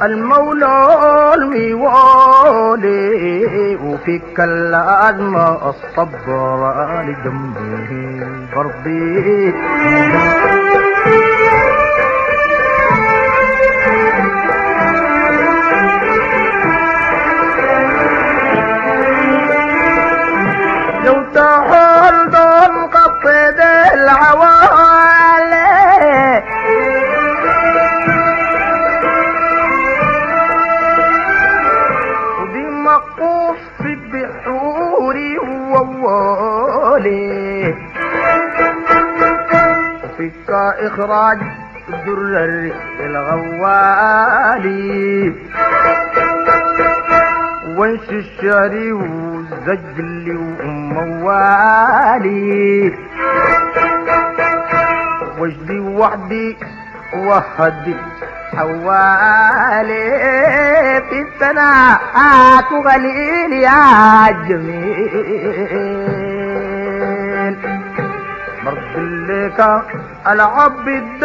المولى الميوالي وفيك الأزمة الصبر لجنبه برضي لو تحول دون قصد العوالي ودي مقوص في بحوري ووالي وفيك إخراج الدرر الغوالي وانش الشعري وزجلي وموالي وجدي وحدي وهدي حوالي في الثناءات وغليل يا جميل مرض لك العبد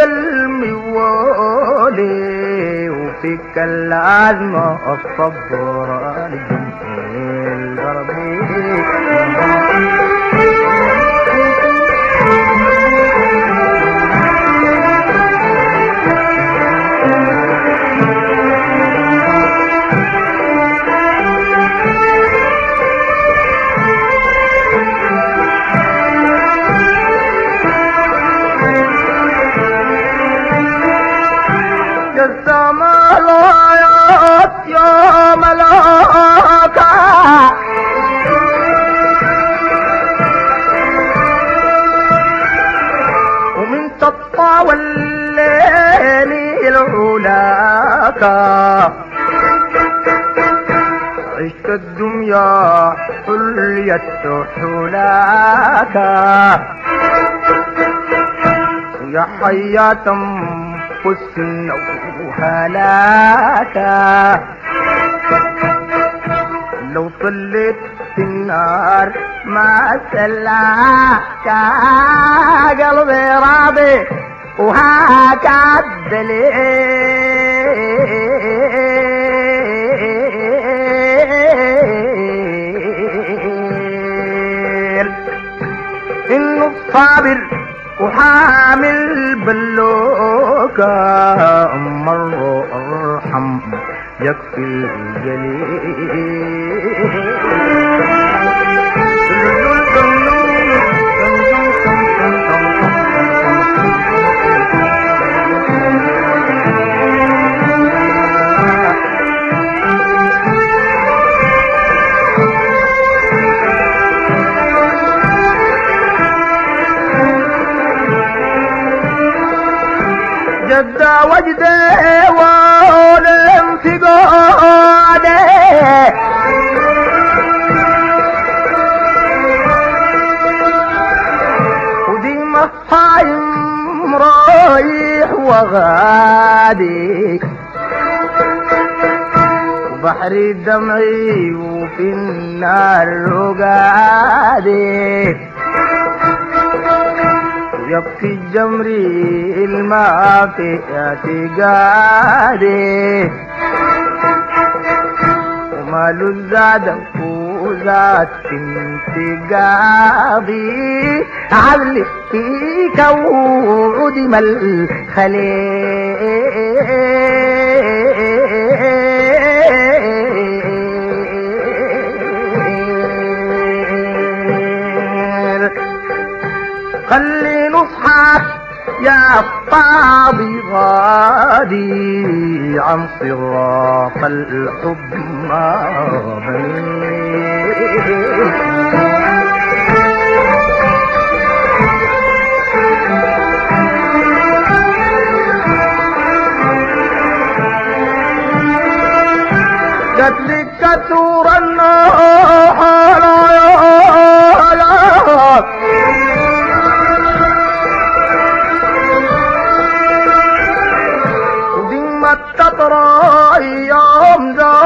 الموالي وفيك الأزمة الصبر لجميل ضربي السماوات يا ملاكا ومن تطاوى الليل العلاكا عشت الدنيا حليت حلاكا يا حياة حسن وهلاكا لو صليت في النار ما سلاكا قلبي راضي وهاكا الدليل إنه الصابر وحامل بلوكا مرة ارحم يكفي الجليل جد وجدي والانفقادي ودي مصايم رايح وغادي وبحر دمعي وفي النار رقادي يبكي جمري الماء في اعتقادي وما لزاد فوزات في انتقاضي عدل فيك وعدم الخليل خلي نصحك يا طابي غادي عن صراط الحب ما قتلك كثور النوح تطرى يوم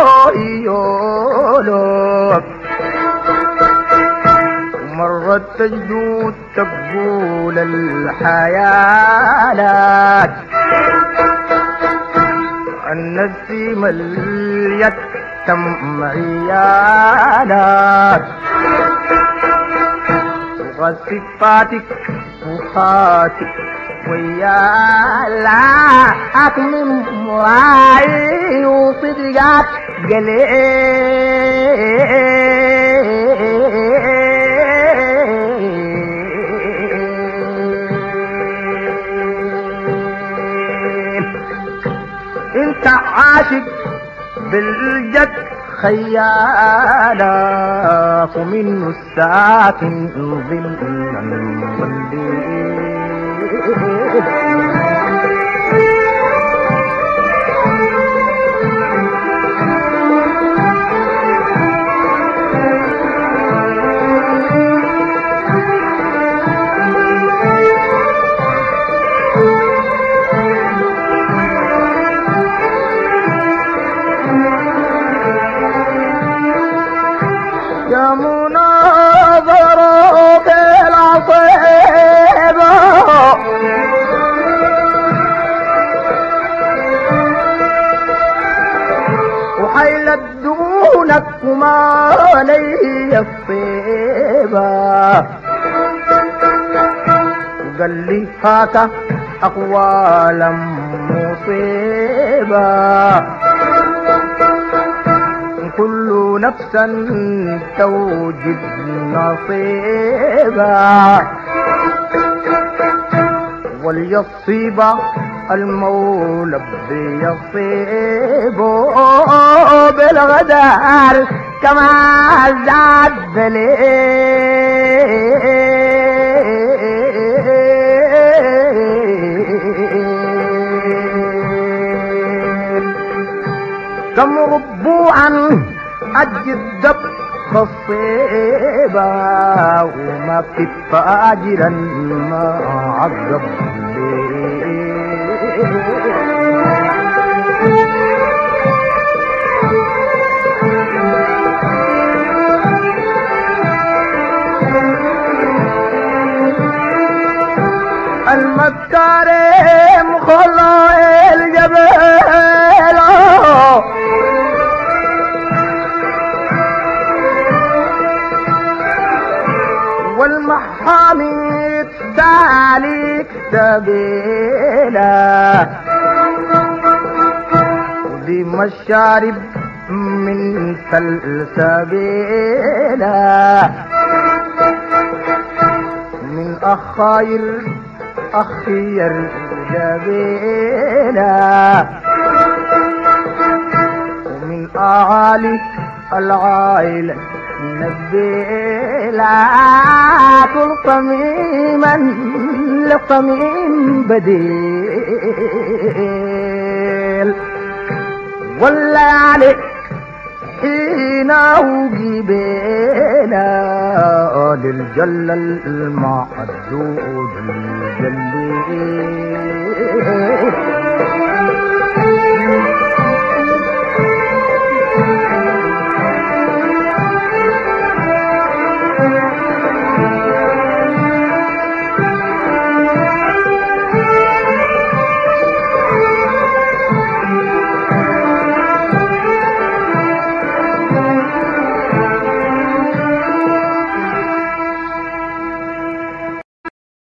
زايولك ومرت تجدود تقول الحياة لك النسيم اليتم عيانا وصفاتك وفاتك ويا لا من مراعي وصدقات قليل انت عاشق بالجد خيالا ومنه الساكن ظل المضلين يا مناظرة بالعصيبة وحيلت دونك وما لي الصيبة وقال لي هاك أقوالا مصيبة كل نفسا توجد نصيبا وليصيب المولى بيصيب بالغدار كما زاد دليل كم ربوعا أجدب خصيبة وما في فاجرا ما عقب المكارم خلع الجبال والمحامي تاليك سبيلا ودي مشارب من سلسبيلا من أخاير أخير جبيلا ومن أعالي العائلة نبيلا كل طميما لطميم بديل والليالي حين وجبيلا للجل المعدود الجليل